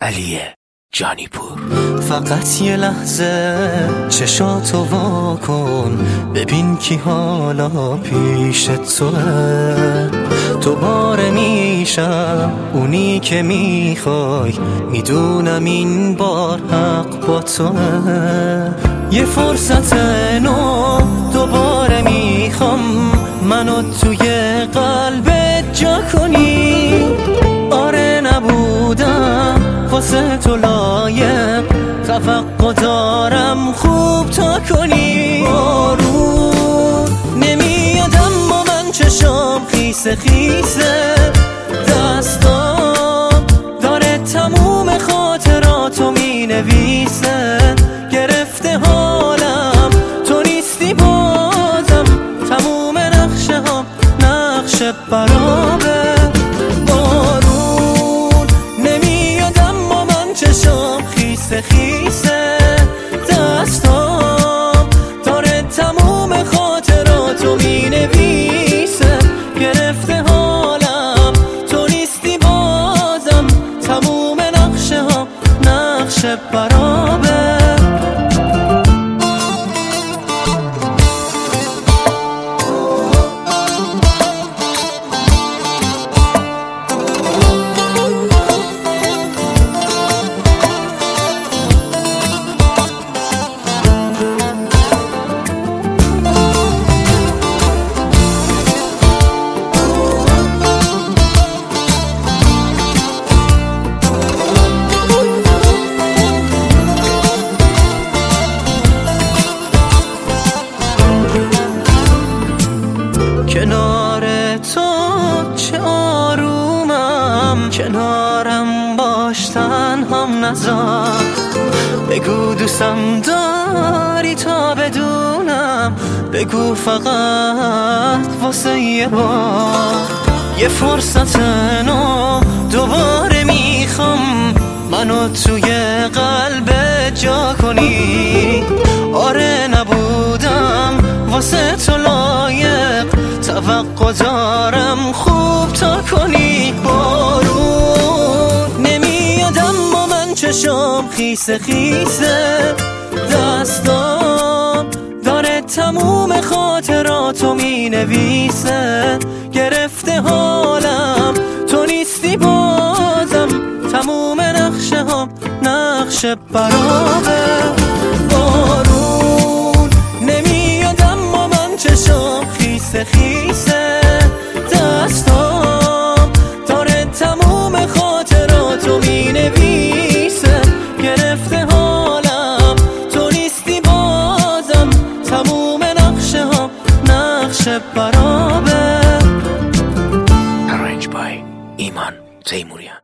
علی جانیپور. فقط یه لحظه چشاتو وا کن، ببین کی حالا پیش توه. تو باره میشم اونی که میخوای، میدونم این بار حق با توه. یه فرصت نو دوباره میخوام، منو توی قلبت جا کنی. آره نبودم واسه تو لایق، توقع دارم خوب تا کنی. بارون نمیاد اما من چشام خیسه خیسه، دستام داره تموم خاطراتو می نویسه. گرفته حالم تو نیستی بازم، تموم نقشه ها نقش برابه. چشام خیسه خیسه، دستام داره تموم خاطراتو می نویسه. گرفته حالم تو نیستی بازم، تموم نقشه ها نقش برابه. کنار تو چه آرومم، کنارم باش تنهام نذار. بگو دوستم داری تا بدونم، بگو فقط واسه یه بار. یه فرصت نو دوباره میخوام، منو توی قلب جا کنی. آره نبودم واسه تو لایق، توقع دارم خوب تا کنی. بارون نمیاد اما من چشام خیسه خیسه، دستام داره تموم خاطراتو می نویسه. گرفته حالم تو نیستی بازم، تموم نقشه ها نقش برابه. بارون نمیاد اما من چشام خیسه خیسه، دستام داره تموم خاطراتو می نویسه. گرفته حالم تو نیستی بازم، تموم نقشه ها نقش برابه. Arranged by ایمان تیموریان.